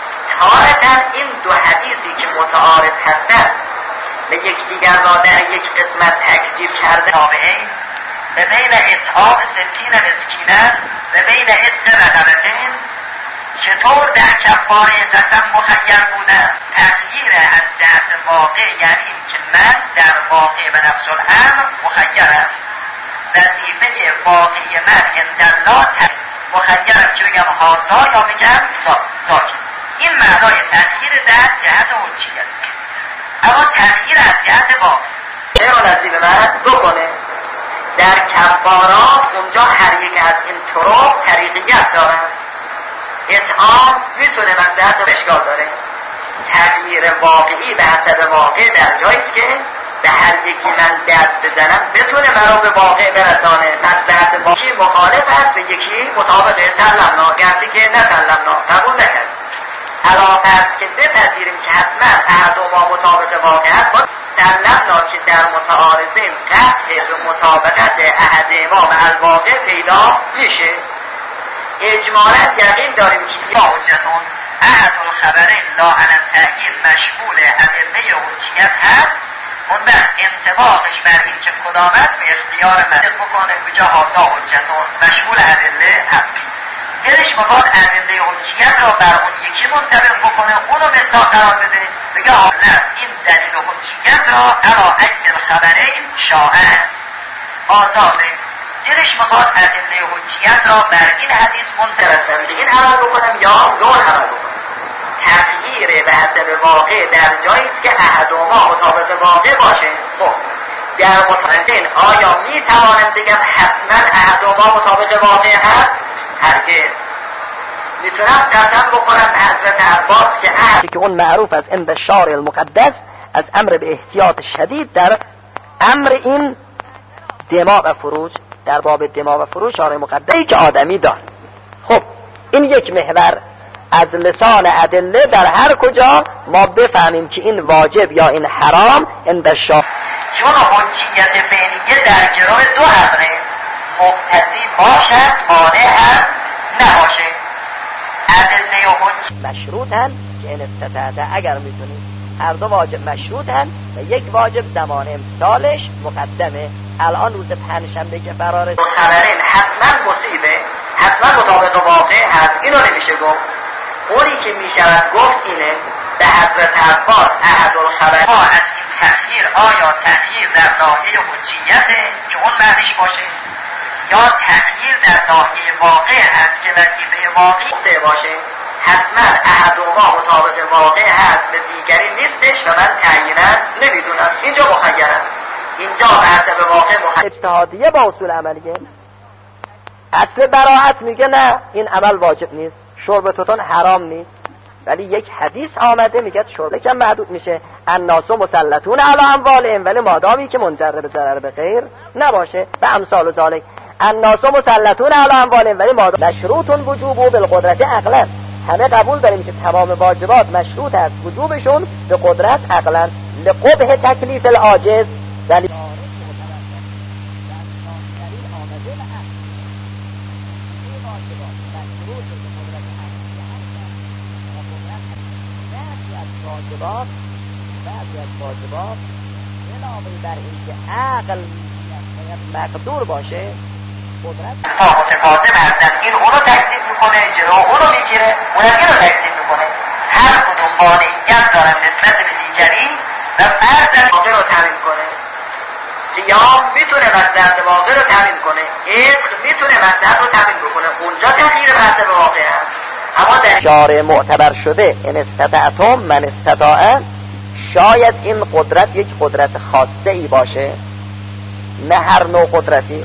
تارتاً این دو حدیثی که متعارض هستند و یکدیگر را در یک قسمت تکذیب کرده تابعین و بین اطعام ستین مسکینه و بین عتق رقبتین چطور در کفاره قسم مخیر بودن؟ تغییر از جهت واقع، یعنی این که من در واقع و نفس الامر مخیرم، وظیفه واقعی من اندالله مخیرم که بگم حاضر یا بگم زاکر. این معنای تغییر در جهت حجیت. اما تغییر از جهت واقع چرا نصیب من بکنه؟ در کفارات اونجا هر یک از این طرق طریقیت دارن. اطعام میتونه مصلحت و اشکال داره، تغییر واقعی به حسب واقع در جاییست که به هر یکی من دست بزنم بتونه مرا به واقع برسانه. مصلحت واقعی مخالف است به یکی مطابق سلمنا، گرچه که نه سلمنا قبول نکرد. علاقه است که بپذیریم که حتما احد ما مطابق واقع است، ما سلمنا که در متعارضه قطع به مطابقت احد ما مع الواقع پیدا میشه. اجمالا یقین داریم که یا حجتون احد الخبرین لا علی التأیید مشمول ادله حجیت هست. اون وقت انطباقش بر این که کدام است به اختیار من بکنه کجا هاتا حجتون مشمول ادله هست. دلش میخواد ادله حجیت را بر اون یکی منطبق بکنه، اونو مثلا قرار بده، بگه نه این دلیل حجیت را علی عین الخبرین شاعه آزاده. دلش میخواد ادله حجیت را بر این حدیث منطبق بده، این عمل بکنم یا اون عمل بکنم. تغییر به حسب واقع در جایی است که احدهما مطابق واقع باشه. خب در متعین آیا می توانم بگم حتما احدهما مطابق واقع هست؟ هرگز. میتونم قسم بکنم به حضرت عباس که احد که اون معروف از عند الشارع المقدس از امر به احتیاط شدید در امر این دماء و فروج، در باب دماء و فروج شارع مقدسی که آدمی دار. خب این یک محور از لسان ادله در هر کجا ما بفهمیم که این واجب یا این حرام عند الشارع، چون حجیت بینیه در گروه دو امره، مقتضی باشد مانع هم نباشه. ادله و حجیت مشروطن که این استطاعت اگر میتونیم هر دو واجب مشروطن و یک واجب زمان امثالش مقدمه. الان روز پنجشنبه که فرار خبرین حتما مصیبه، حتما مطابق واقع هست، اینو نمیشه گفت. اونی که میشود گفت اینه به حضرت عباس احد الخبر ما از این تغییر آیا تغییر در ناحیه حجیته که اون معنیش باشه یا تغییر در ناحیه واقع هست که وظیفه واقعی باشه. حتما احدهما مطابق واقع هست به دیگری نیستش و من تعیینا نمیدونم. اینجا مخیرم، اینجا به حسب واقع مخیر. اجتهادیه با اصول عملیه. اصل براحت میگه نه این عمل واجب نیست، شرب توتون حرام نیست، ولی یک حدیث آمده میگه شرب کم محدود میشه. الناس مسلطون علی اموالهم، ولی مادامی که منجر به ضرر به غیر نباشه و امثال ذالک. الناس مسلطون علی اموالهم ولی مادام مشروط وجوبه بالقدرت عقلا. همه قبول داریم که تمام واجبات مشروط است وجوبشون به قدرت عقلا. لقبح تکلیف العاجز دلیل واجبات بعضی از واجبات علاوه بر این که عقل مقدور باشه قدرت تا متقاضی هستن این اونو تکلیف میکنه، جلو اونو میگیره، اونم اینو تکلیف میکنه. هر کدوم مانعیت دارن نسبت به دیگری و فرض واقع رو تامین کنه. صیام میتونه مصلحت واقع رو تامین کنه، عشق میتونه مصلحت رو تامین بکنه. اونجا تغییر مصلحت واقع هست. اما در شارع معتبر شده ان استطعتم من استطاع، شاید این قدرت یک قدرت خاصه ای باشه، نه هر نوع قدرتی.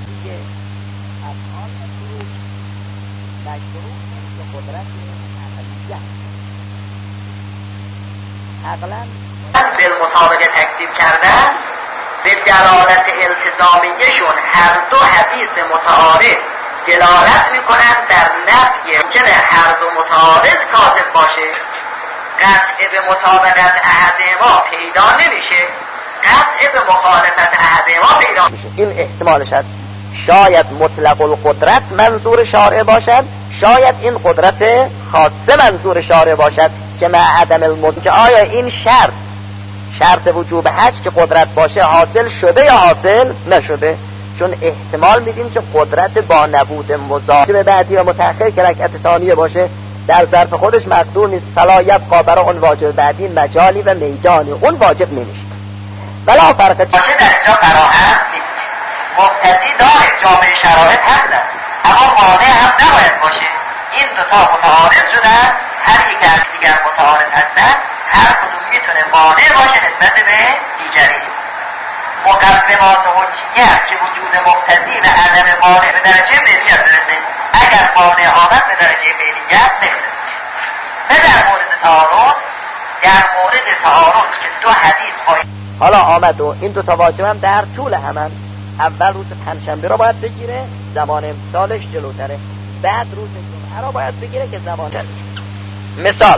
عقلا بالمطابق تکذیب کردن به دلالت التزامیشون هر دو حدیث متعارض دلالت میکنن در نفی ممکنه هر دو متعارض کاذب باشه. قطع به مطابقت احد ما پیدا نمیشه، قطع به مخالفت احد ما پیدا میشه. این احتمالش هست. شاید مطلق القدرت منظور شارع باشد، شاید این قدرت خاصه منظور شارع باشد که مع عدم المد، که آیا این شرط شرط وجوب حج که قدرت باشه حاصل شده یا حاصل نشده. چون احتمال میدیم که قدرت با نبود مضاف به بعدی و متأخر که رکعت ثانیه باشه در ظرف خودش مقدور نیست. فلا یبقى برای اون واجب بعدی مجالی و میدانی، اون واجب نمیشه. ولا فرق باشه در اینجا قرائت نیست، مقتضی داره، جامع شرایط هستن، اما مانع هم نباید باشه. این دوتا متعارض شدن، هر یک از دیگر متعارض هستن، هر کدوم میتونه مانع باشه نسبت به دیگری. مقدمات حجیه که وجود مقتضی و عدم مانع به درجه بینیت برسه، اگر مانع آمد به درجه بینیت نمیرسه. نه در مورد تعارض، در مورد تعارض که دو حدیث باید حالا آمد و این دو تا واجب هم در طول همن، اول روز پنجشنبه رو باید بگیره زمان امسالش جلوتره، بعد روز جمعه رو باید بگیره که زمان جلوتره. مثال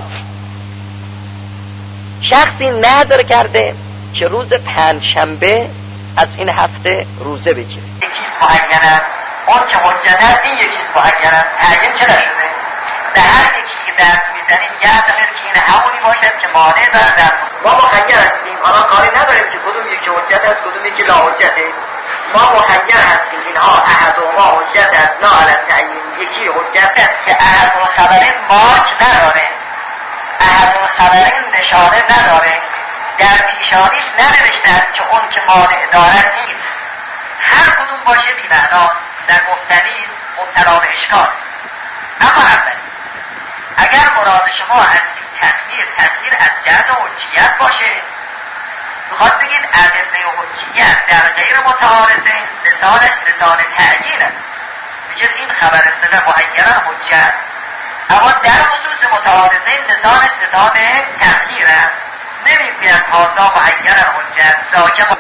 شخصی ندر کرده که روز پنجشنبه از این هفته روزه بگیره، یکیز معینه اون که حجت هست، این یکیز معینه تعیین چه نشده. به هر یکی که دست میزنیم یعتقد که این همونی باشد که مانع دارد در ما مخیر هستیم. حالا کاری نداریم که کدوم یکی حجت هست کدوم یکی لا حجته، ما مخیر هستیم. اینها احد و ما حجت است لا علی التعیین. یکی حجت است که احد الخبرین مارک نداره، احد الخبرین نشانه نداره، در پیشانیش ننوشتند که اون که مانع دارد نیست. هر کدوم باشه بی معنا در گفتنی است مبتلا به اشکال. اما اولی اگر مراد شما از این تخمیر تخمیر از جهت حجیت باشه، میخواد بگید ادله حجیت در غیر متعارضه لسانش لسان تعیین است، میگید این خبر صدق معینا حجت، اما در خصوص متعارضه لسانش لسان تخمیر است. نمیگوید هذا معینا حجت ذاک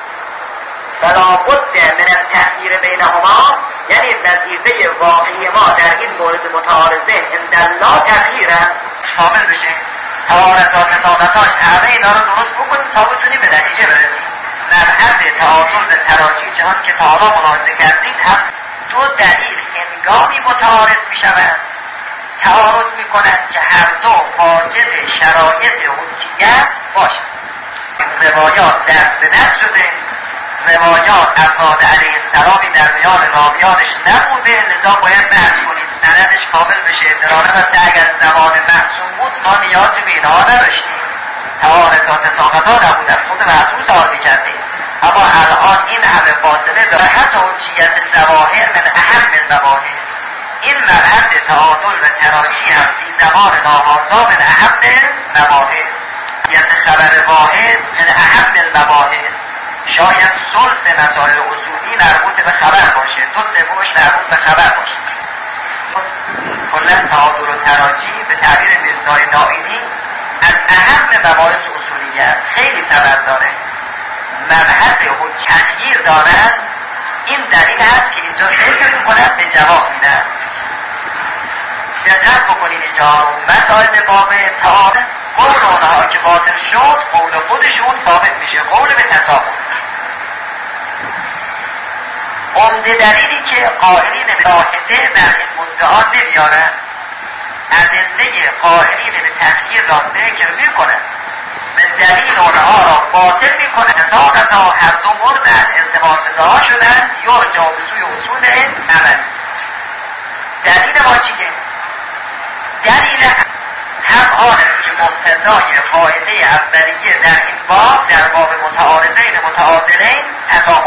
فلا بد من التخییر بینهما، یعنی وظیفه واقعی ما در این مورد متعارضین عند الله تخییر است شامل بشه. تعارضات طاقتاش همه اینا رو درست بکنیم تا بتونیم به نتیجه برسیم. مبحث تعارض تراجی چنان که تا حالا ملاحظه کردید هم دو دلیل هنگامی متعارض می شوند تعارض می کنند که هر دو واجد شرایط حجیت باشند. روایات دست به دست شده، روایات افراد علیه السلامی در میان راویانش نبوده، لذا باید بحث کنید سندش کامل بشه. در حال بسته اگر زمان محسوم بود ما نیازی به اینها نداشتیم، تعارضات ساقطا نبود، از خود محسوم سوال میکردیم. اما الان این همه فاصله داره، حتی حجیت ظواهر من اهم المباحث. این مبحث تعادل و تراجی هم فی زمان ناهازا من اهم المباحث، یعنی خبر واحد من اهم المباحث. شاید ثلث مسائل اصولی مربوط به خبر باشه، دو سومش مربوط به خبر باشه. کلا تعادل و تراجی به تعبیر میرزای نائینی از اهم مباحث اصولیت خیلی ثمر داره. مبحث تغییر دارن، این دلیل هست که اینجا ذکر میکنن به جواب میدن. دقت بکنید اینجا مسائل باب تعارض قول اونها که باطل شد قول خودشون ثابت میشه، قول به تساهل. عمده دلیلی که قائلین به راحته در این مدعا نمیارن، ادله قائلین به تفکیر را ذکر میکنن، به دلیل اونها را باطل میکنن. اتاقتا هر دو مردن التباس دعا شدن یا جابسوی اصول عمل. دلیل ما چیه؟ دلیل هم آن است که مقتضای قاعده اولیه در این باب در باب متعارضین متعادلین تساهل.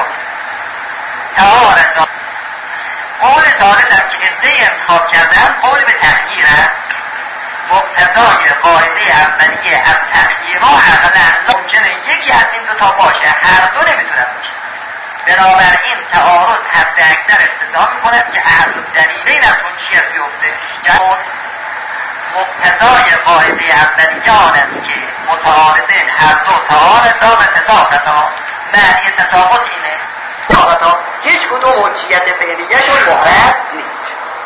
تعارض قول ثالث هم که عده انتخاب کردن قول به تغییر است. مقتضای قاعده اولیه از تغییر ها اغلب ممکنه یکی از این دو تا باشه، هر دو نمیتونن باشه. بنابراین تعارض حد اکثر اقتضا میکند که احد الدلیلین از حجیت بیفته. مقتضای قاعده اولیه آن است که متعارضین هر دو تعارضا و تساقطا. معنی تساقط اینه تساقطا هیچ کدوم حجیت فعلیه شون محرز نیست.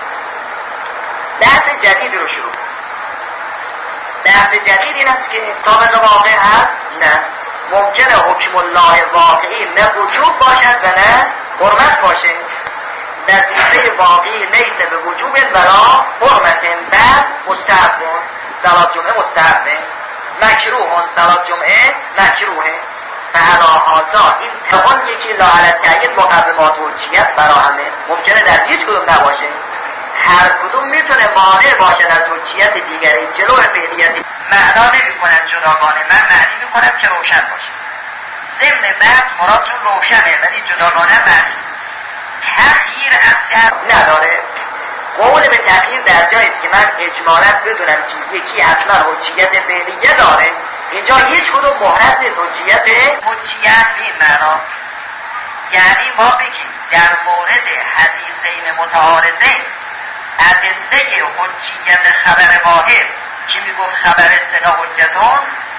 بحث جدید رو شروع. بحث جدید این است که طابق واقع هست؟ نه. ممکنه حکم الله واقعی نه وجوب باشد و نه حرمت باشه. وظیفه واقعی لیس به وجوب ولا حرمت، بعد مستحب صلات جمعه مستحبه، مکروه صلات جمعه مکروهه. فعلا هازا این تقان یکی لا علی التعیین مقومات حجیت فراهمه، ممکنه در هیچ کدوم نباشه. هر کدوم میتونه مانع باشد از حجیت دیگری. جلو فعلیت معنا نمی کنن جداگانه، من معنی میکنم که روشن باشه. ضمن بحث مرادشون روشنه ولی جداگانه معنی تغییر از جهت نداره. قول به تغییر در جایی است که من اجمالا بدونم که یکی حتما حجیت فعلیه داره، اینجا هیچ کدوم محرز نیست. حجیت حجیت به این معنا یعنی ما بگیم در مورد حدیثین متعارضین ادله حجیت خبر واحد که میگفت خبر ثقه حجتون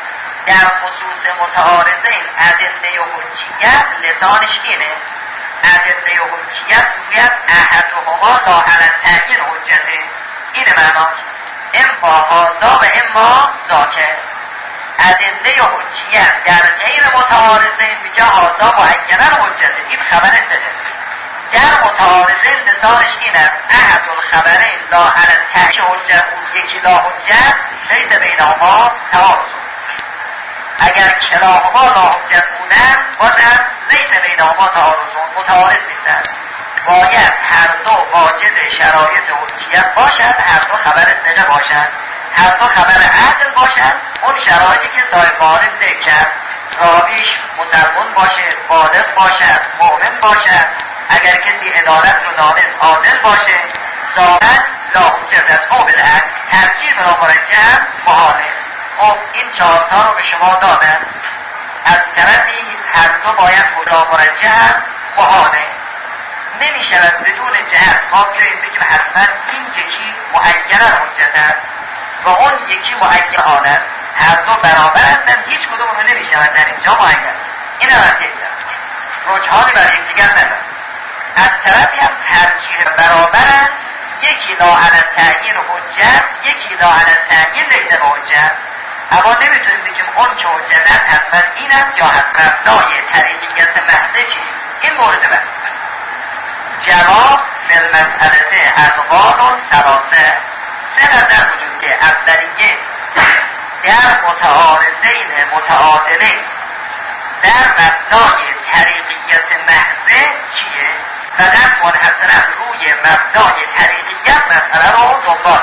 در خصوص متعارضین ادله و حجیت لسانش اینه. ادله و حجیت میگوید احدهما لا علی التعیین حجته، اینه معناش، اما هذا و اما ذاکر. ادله و حجیت در غیر متعارضین میگه هذا معینا حجته، این خبر سره. در متعارضین لسانش اینه احد الخبرین لا علی التعیین حجت بود، یکی لا حجت لیس بینهما تعارض. اگر کلاهما لا حجت بودن بازم لیس بینهما تعارض، متعارض نیستن. باید هر دو واجد شرایط حجیت باشد، هر دو خبر ثقه باشد، هر دو خبر عدل باشد. اون شرایطی که صاحب معارض ذکر کرد، راویش مسلمان باشه، بالغ باشد، مؤمن باشد، اگر کسی عدالت رو دانست عادل باشه، ظاهرا لا حجت است او بدعت، ترجیح را مرجح محاله. خب این چهارتا رو به شما دادن، از طرفی هر دو باید خدا مرجح محاله. نمی شود بدون جهت ما بیاییم بگیم حتما این یکی معینا حجت است و اون یکی معین است، هر دو برابر هستند، هیچ کدوم رو نمی شود در اینجا معین. این هم از یک رجحانی بر یکدیگر ندارد. از طرفی هم ترجیح برابرند، یکی لا علی التعیین حجت، یکی لا علی التعیین لیس حجت. اما نمیتونیم بگیم اون که حجت است حتما این است یا حتما مبنای طریقیت محضه چی؟ این مورد بعد. جواب بالمسئله اقوال ثلاثه، سه نظر وجود که اولیه در متعارضین متعادلین در مبنای طریقیت محضه چیه؟ فقط منحصرا روی مبنای طریقیت مسئله رو دنبال.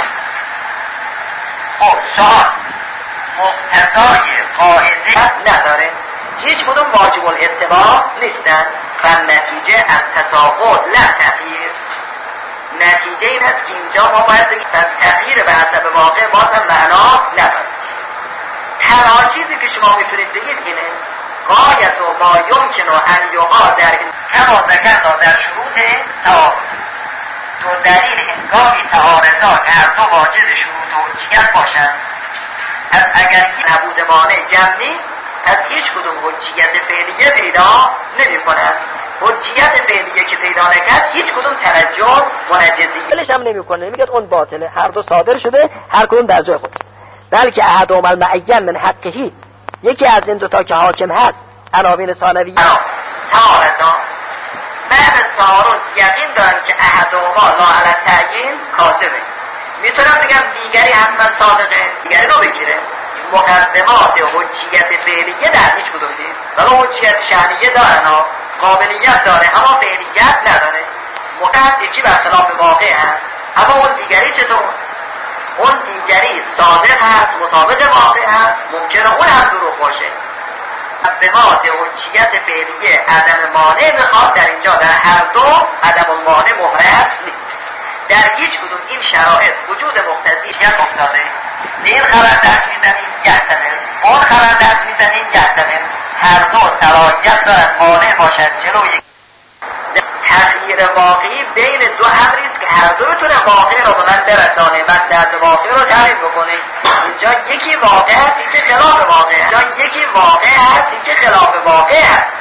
خب سوال مقتضای قاعده نداره، هیچ کدوم واجب الاتباع نیستن و نتیجه از تساقط لا تغییر. نتیجه این است که اینجا ما باید بگیم تغییر به حسب واقع باز هم معنا نداره. تنها چیزی که شما میتونید بگید اینه غایت و ما یمکن و ان یقع در این کما ذکرنا در شروط تعارض. دو دلیل هنگامی تعارضات هر دو واجد شروط و حجیت باشند، از اگر این نبود مانع جمعی از هیچ کدوم حجیت فعلیه پیدا نمی کند. حجیت فعلیه که پیدا نکرد هیچ کدوم ترجم منجزی بلش هم نمی کنه، نمیگه اون باطله، هر دو صادر شده، هر کدوم در جای خود. بلکه احدهم المعین من حقهی، یکی از این دوتا که حاکم هست عناوین ثانویه تعارضا بعد از تعارض یقین دارن که احدهما لا علی التعیین کاذبه، میتونم بگم دیگری حتما صادقه، دیگری رو بگیره. مقدمات حجیت فعلیه در هیچ کدوم نیست، ولی حجیت شأنیه دارن ها، قابلیت داره اما فعلیت نداره. مقدم یکی برخلاف واقع هست، اما اون دیگری چطور؟ اون دیگری صادق هست، مطابق واقع هست، ممکنه اون هم دروغ باشه. مقدمات حجیت فعلیه عدم مانع میخواد، در اینجا در هر دو عدم مانع محرز نیست. در هیچ کدوم این شرایط وجود مقتضی یک افتاده. این خبر دست میزنیم یحتمل، اون خبر دست میزنیم یحتمل، هر دو شرایط دارن مانع باشد جلوی تغییر واقعی بین دو امریست که هر دو بتونه واقع رو به من برسانه و درد واقع رو تعریف بکنه. اینجا یکی واقع هست، یکی خلاف واقع هست، اینجا یکی واقع هست، یکی خلاف واقع هست.